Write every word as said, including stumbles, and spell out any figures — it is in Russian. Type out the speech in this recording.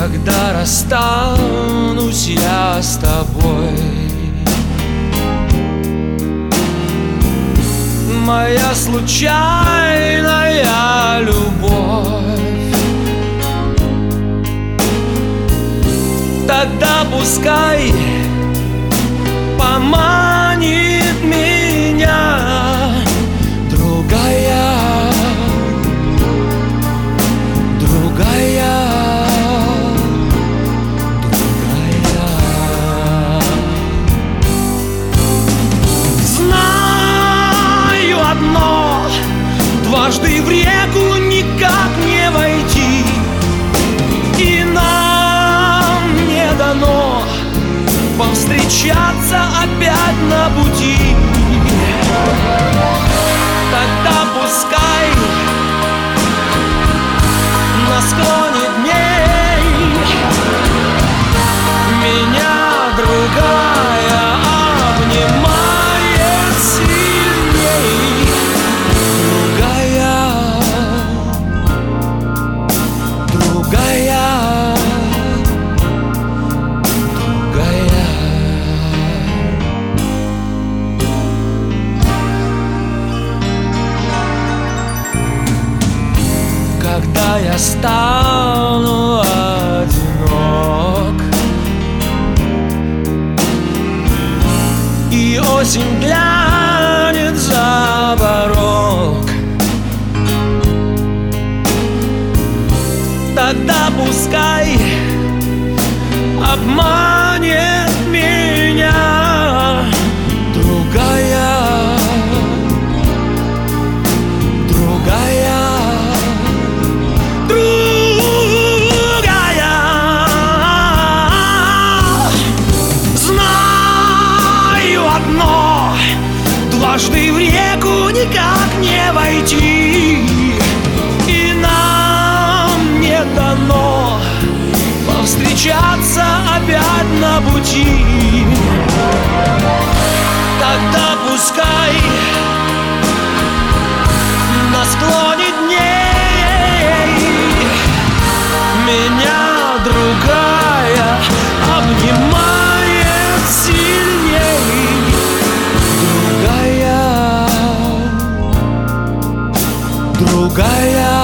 Когда расстанусь я с тобой, моя случайная любовь, тогда пускай поманит меня другая, другая, другая. Знаю одно: дважды в реку никак не войти, и нам не дано повстречаться опять на пути. Тогда пускай на склоне дней меня другая обнимает сильней. Другая, другая, другая. Когда я стану одинок и осень глянет за порог, тогда пускай обманет меня другая, другая, другая. Знаю одно: дважды в реку никак не войти, и нам не дано повстречаться опять на пути. Тогда пускай на склоне дней меня другая обнимает сильней. Другая, другая.